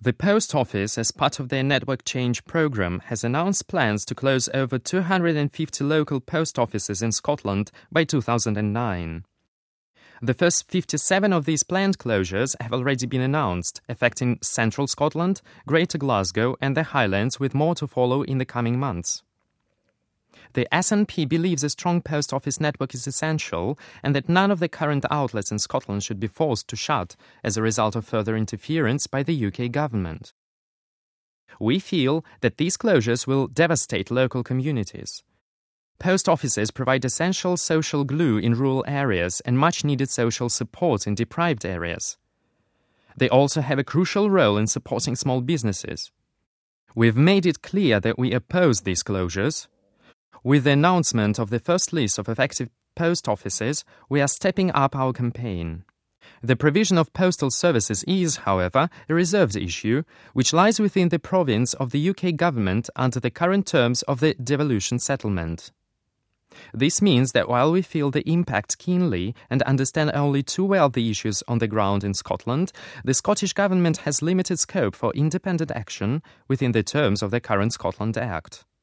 The Post Office, as part of their network change programme, has announced plans to close over 250 local post offices in Scotland by 2009. The first 57 of these planned closures have already been announced, affecting central Scotland, Greater Glasgow and the Highlands, with more to follow in the coming months. The SNP believes a strong post office network is essential and that none of the current outlets in Scotland should be forced to shut as a result of further interference by the UK government. We feel that these closures will devastate local communities. Post offices provide essential social glue in rural areas and much-needed social support in deprived areas. They also have a crucial role in supporting small businesses. We've made it clear that we oppose these closures. With the announcement of the first list of affected post offices, we are stepping up our campaign. The provision of postal services is, however, a reserved issue, which lies within the province of the UK government under the current terms of the devolution settlement. This means that while we feel the impact keenly and understand only too well the issues on the ground in Scotland, the Scottish Government has limited scope for independent action within the terms of the current Scotland Act.